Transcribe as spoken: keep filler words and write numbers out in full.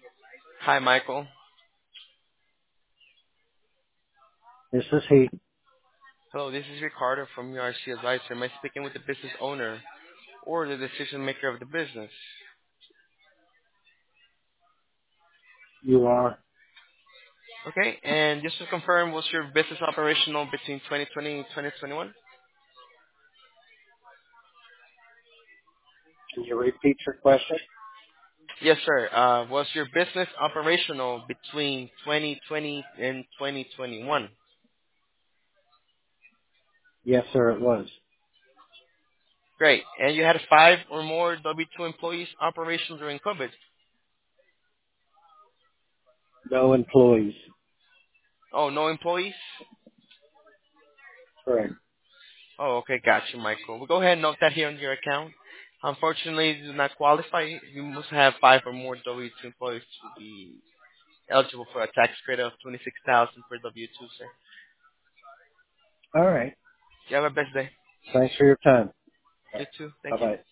Hi, Michael. This is he. Hello, this is Ricardo from your R C Advisor. Am I speaking with the business owner or the decision maker of the business? You are. Okay, and just to confirm, was your business operational between twenty twenty and twenty twenty-one? Can you repeat your question? Yes, sir. Uh, was your business operational between twenty twenty and twenty twenty-one? Yes, sir, it was. Great. And you had five or more W two employees operational during COVID? No employees. Oh, no employees? Correct. Oh, okay. Gotcha, Michael. We'll go ahead and note that here on your account. Unfortunately, you do not qualify. You must have five or more W two employees to be eligible for a tax credit of twenty-six thousand dollars per W two, sir. All right. You have a best day. Thanks for your time. You too. Thank you. Bye-bye.